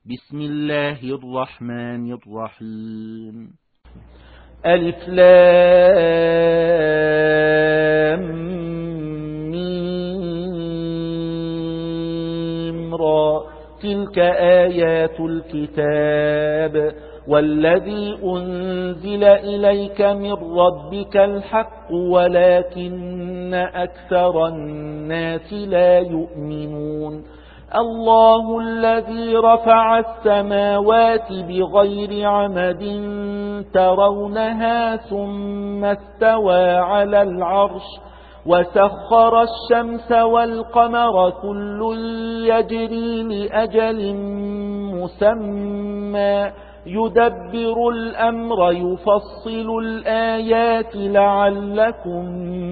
بسم الله الرحمن الرحيم. ألف لام ميم را تلك آيات الكتاب والذي أنزل إليك من ربك الحق ولكن أكثر الناس لا يؤمنون. الله الذي رفع السماوات بغير عمد ترونها ثم استوى على العرش وسخر الشمس والقمر كل يجري لأجل مسمى يدبر الأمر يفصل الآيات لعلكم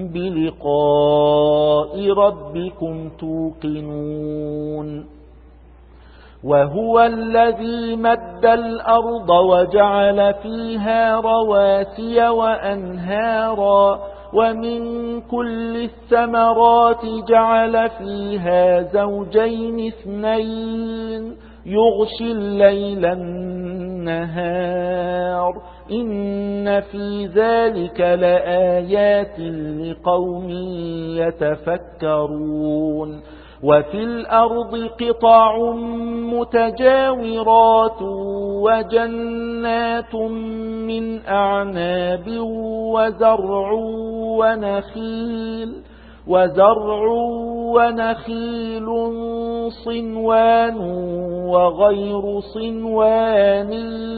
بلقاء ربكم توقنون. وهو الذي مد الأرض وجعل فيها رواسي وأنهارا ومن كل الثمرات جعل فيها زوجين اثنين يغشي الليل النهار إن في ذلك لآيات لقوم يتفكرون. وفي الأرض قطع متجاورات وجنات من أعناب وزرع ونخيل صنوان وغير صنوان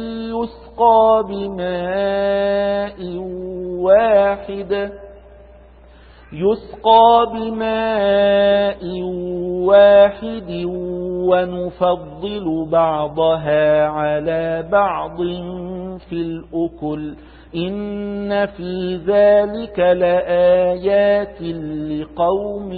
يسقى بماء واحد ونفضل بعضها على بعض في الأكل إن في ذلك لآيات لقوم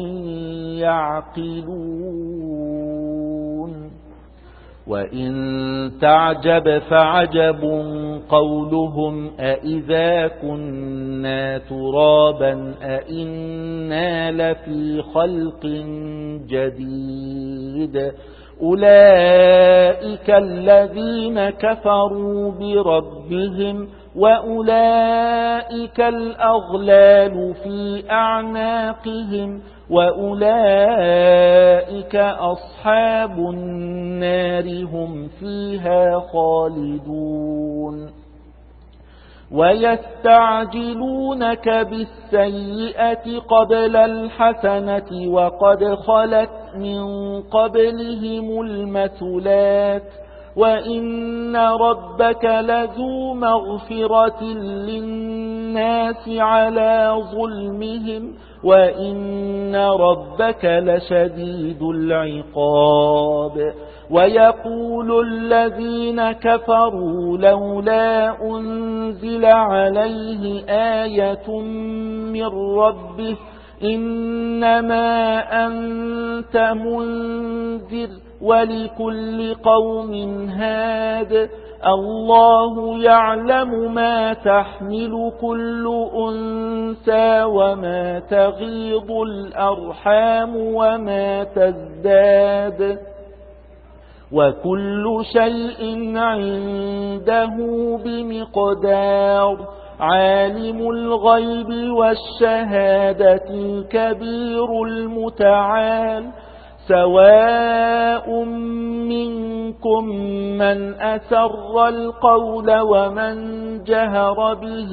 يعقلون. وإن تعجب فعجب قولهم أإذا كنا ترابا أإنا لفي خلق جديد أولئك الذين كفروا بربهم وأولئك الأغلال في أعناقهم وأولئك أصحاب النار هم فيها خالدون. ويستعجلونك بالسيئة قبل الحسنة وقد خلت من قبلهم المثلات وإن ربك لذو مغفرة للناس على ظلمهم وإن ربك لشديد العقاب. ويقول الذين كفروا لولا أنزل عليه آية من ربه إنما أنت منذر ولكل قوم هاد الله يعلم ما تحمل كل أنثى وما تغيض الأرحام وما تزداد وكل شيء عنده بمقدار. عالم الغيب والشهادة الكبير المتعال سواء منكم من أسر القول ومن جهر به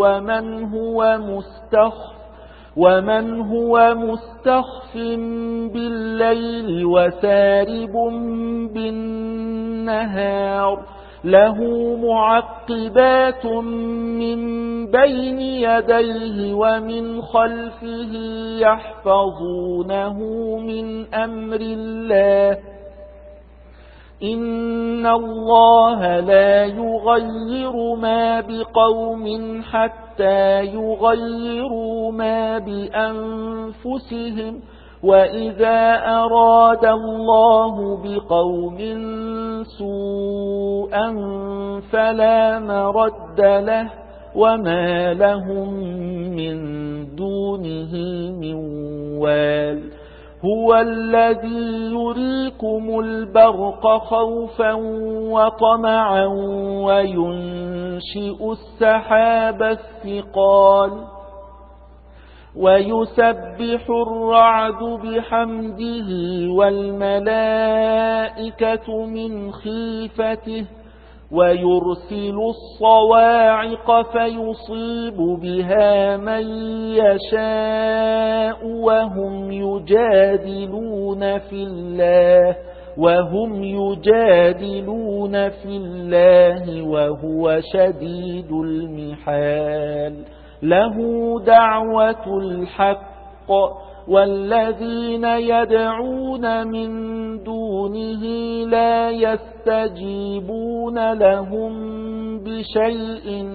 ومن هو مستخف بالليل وسارب بالنهار له معقبات من بين يديه ومن خلفه يحفظونه من أمر الله إن الله لا يغير ما بقوم حتى يغيروا ما بأنفسهم وإذا أراد الله بقوم سوءا فلا مرد له وما لهم من دونه من وال. هو الذي يريكم البرق خوفا وطمعا وينشئ السحاب الثقال ويسبح الرعد بحمده والملائكة من خيفته ويرسل الصواعق فيصيب بها من يشاء وهم يجادلون في الله وهو شديد المحال له دعوة الحق والذين يدعون من دونه لا يستجيبون لهم بشيء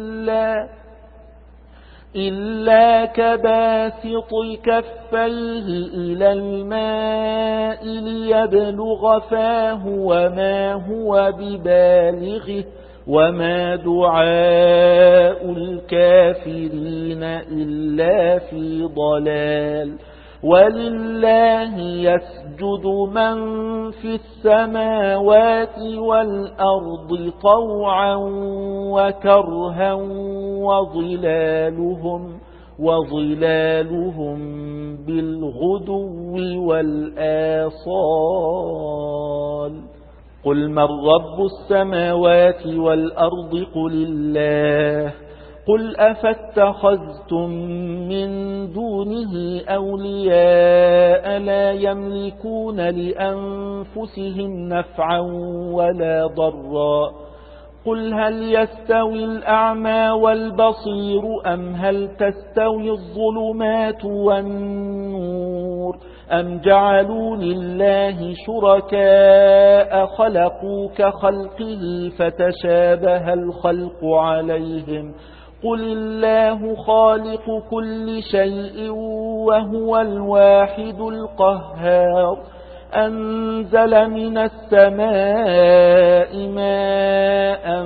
إلا كباسط كفيه إلى الماء ليبلغ فاه وما هو ببالغه وما دعاء الكافرين إلا في ضلال ولله يسجد من في السماوات والأرض طوعا وكرها وظلالهم بالغدو والآصال قل من رب السماوات والأرض قل الله قل أفاتخذتم من دونه أولياء لا يملكون لأنفسهم نفعا ولا ضرا قل هل يستوي الأعمى والبصير أم هل تستوي الظلمات والنور أم جعلوا لله شركاء خلقوا كخلقه فتشابه الخلق عليهم قل الله خالق كل شيء وهو الواحد القهار أنزل من السماء ماء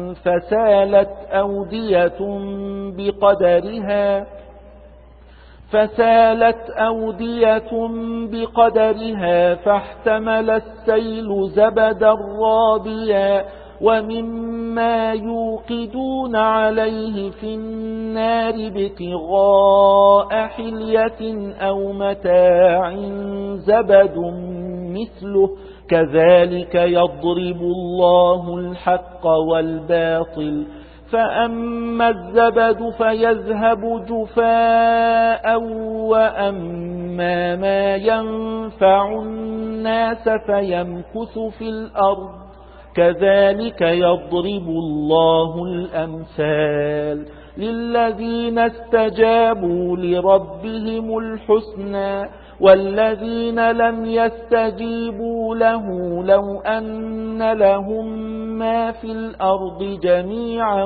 فسالت أودية بقدرها فاحتمل السيل زبدا رابيا ومما يوقدون عليه في النار ابتغاء حلية أو متاع زبد مثله كذلك يضرب الله الحق والباطل فأما الزبد فيذهب جفاء وأما ما ينفع الناس فيمكث في الأرض كذلك يضرب الله الأمثال للذين استجابوا لربهم الحسنى والذين لم يستجيبوا له لو أن لهم ما في الأرض جميعا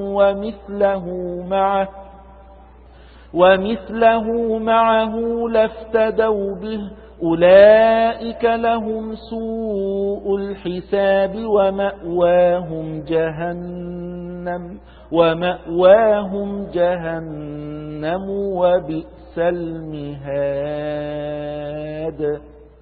ومثله معه لافتدوا به أولئك لهم سوء الحساب ومأواهم جهنم وبئس المهاد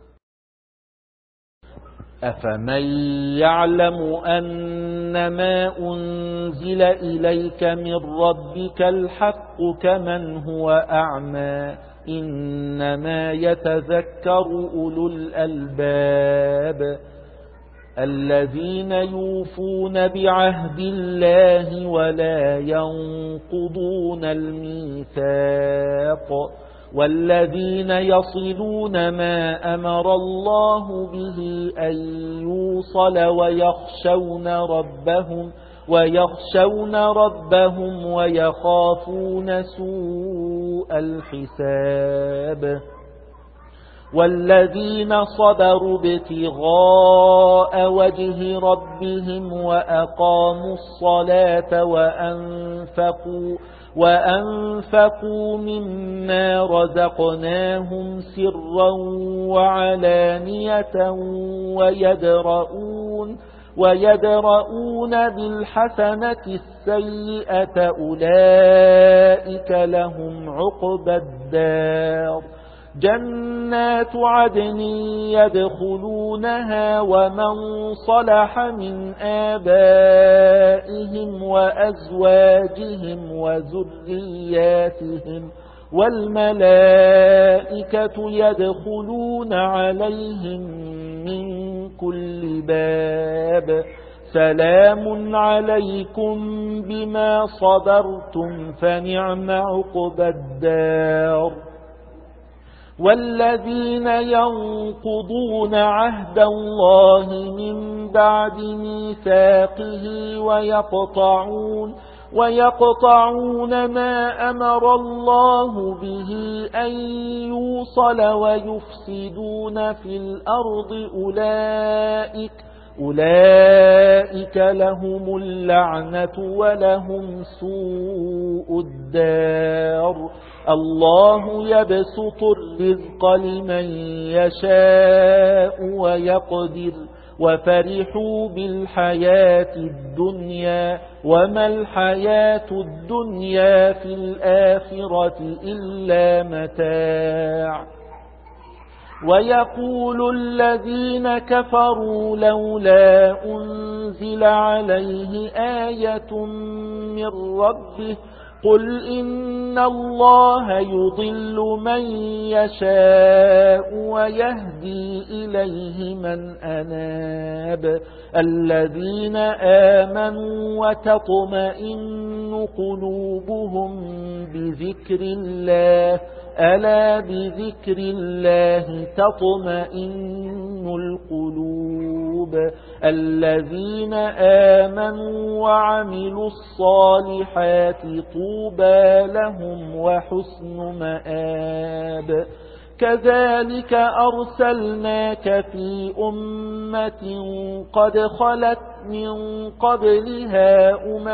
أفمن يعلم أنما أنزل إليك من ربك الحق كمن هو أعمى إنما يتذكر أولو الألباب الذين يوفون بعهد الله ولا ينقضون الميثاق والذين يصلون ما أمر الله به أن يوصل ويخشون ربهم ويخافون سوء الحساب والذين صبروا ابتغاء وجه ربهم وأقاموا الصلاة وأنفقوا مما رزقناهم سرا وعلانية ويدرؤون بالحسنة السيئة أولئك لهم عقبى الدار جنات عدن يدخلونها ومن صلح من آبائهم وأزواجهم وذرياتهم والملائكة يدخلون عليهم من كل باب سلام عليكم بما صبرتم فنعم عقبى الدار. والذين ينقضون عهد الله من بعد ميثاقه ويقطعون ما أمر الله به أن يوصل ويفسدون في الأرض أولئك لهم اللعنة ولهم سوء الدار. الله يبسط الرزق لمن يشاء ويقدر وفرحوا بالحياة الدنيا وما الحياة الدنيا في الآخرة إلا متاع. ويقول الذين كفروا لولا أنزل عليه آية من ربه قل إن الله يضل من يشاء ويهدي إليه من أناب. الذين آمنوا وتطمئن قلوبهم بذكر الله ألا بذكر الله تطمئن القلوب. الذين آمنوا وعملوا الصالحات طوبى لهم وحسن مآب. كذلك أرسلناك في أمة قد خلت من قبلها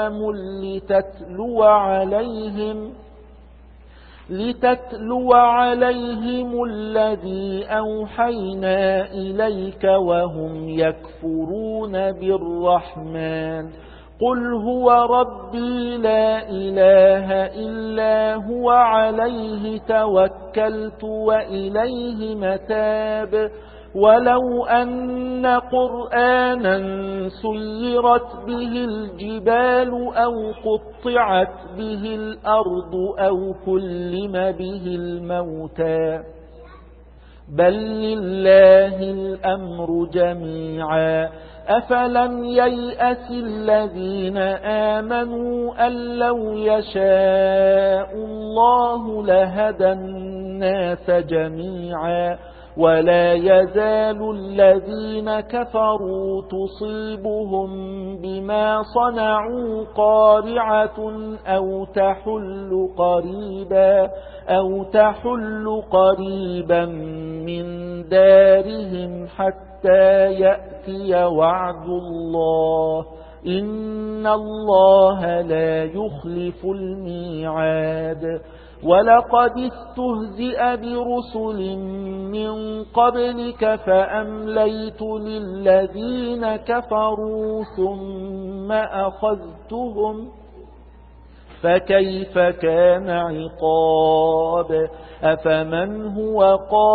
لتتلو عليهم الذي أوحينا إليك وهم يكفرون بالرحمن. قل هو ربي لا إله إلا هو عليه توكلت وإليه متاب. ولو أن قرآنا سيرت به الجبال أو قطعت به الأرض أو كلم به الموتى بل لله الأمر جميعا. أفلم ييأس الذين آمنوا أن لو يشاء الله لهدى الناس جميعا. ولا يزال الذين كفروا تصيبهم بما صنعوا قارعة أو تحل قريبا من دارهم حتى يأتي وعد الله إن الله لا يخلف الميعاد. ولقد استهزئ برسل من قبلك فأمليت للذين كفروا ثم أخذتهم فكيف كان عقاب. أفمن هو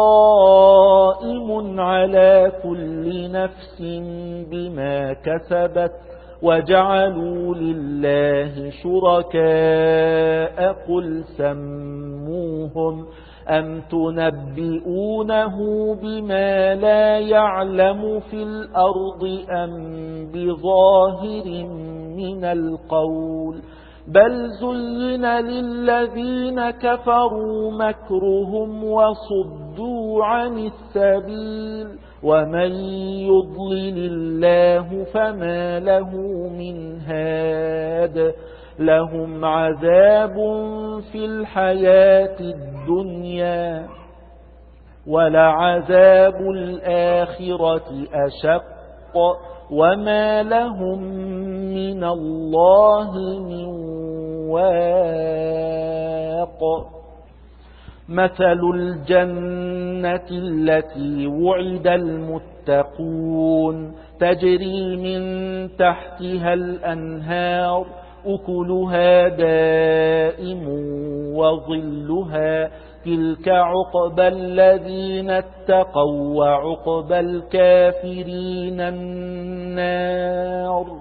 قائم على كل نفس بما كسبت وجعلوا لله شركاء قل سموهم أم تنبئونه بما لا يعلم في الأرض أم بظاهر من القول بل زين للذين كفروا مكرهم وصدوا عن السبيل ومن يضلل الله فما له من هاد. لهم عذاب في الحياة الدنيا ولعذاب الآخرة أشق وما لهم من الله من واق. مثل الجنة التي وعد المتقون تجري من تحتها الأنهار أكلها دائم وظلها تلك عقبى الذين اتقوا وعقبى الكافرين النار.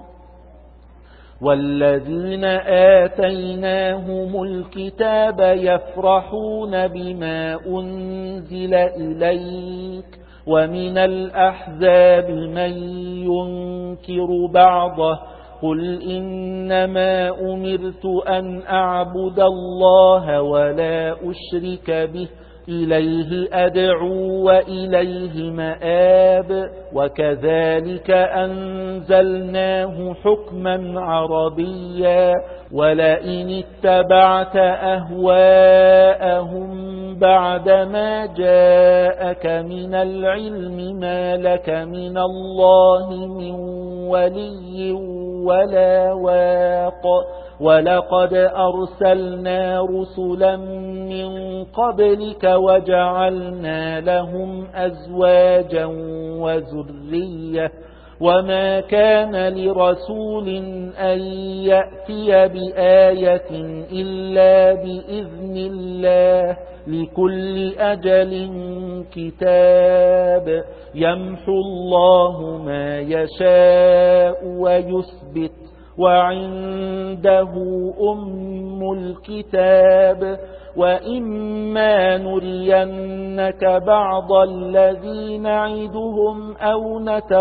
والذين آتيناهم الكتاب يفرحون بما أنزل إليك ومن الأحزاب من ينكر بعضه قل إنما أمرت أن أعبد الله ولا أشرك به إليه أدعو وإليه مآب. وكذلك أنزلناه حكما عربيا ولئن اتبعت أهواءهم بعدما جاءك من العلم ما لك من الله من ولي ولا واق. ولقد أرسلنا رسلا من قبلك وجعلنا لهم أزواجا وذرية وما كان لرسول أن يأتي بآية إلا بإذن الله لكل أجل كتاب. يمحو الله ما يشاء ويثبت وعنده أم الكتاب. وإما نرينك بعض الذي نعدهم أو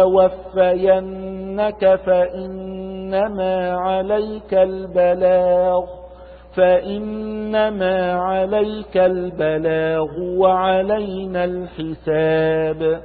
نتوفينك فإنما عليك البلاغ وعلينا الحساب.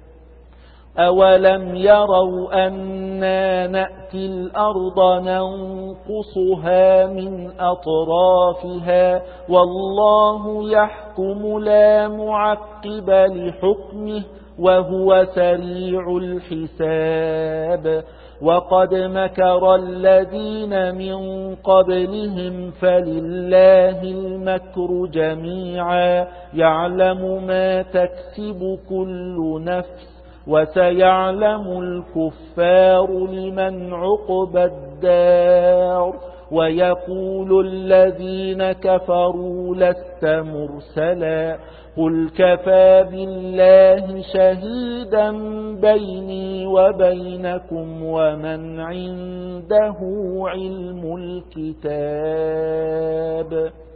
أولم يروا أنا نأتي الأرض ننقصها من أطرافها والله يحكم لا معقب لحكمه وهو سريع الحساب. وقد مكر الذين من قبلهم فلله المكر جميعا يعلم ما تكسب كل نفس وسيعلم الكفار لمن عقبى الدار. ويقول الذين كفروا لست مرسلا قل كفى بالله شهيدا بيني وبينكم ومن عنده علم الكتاب.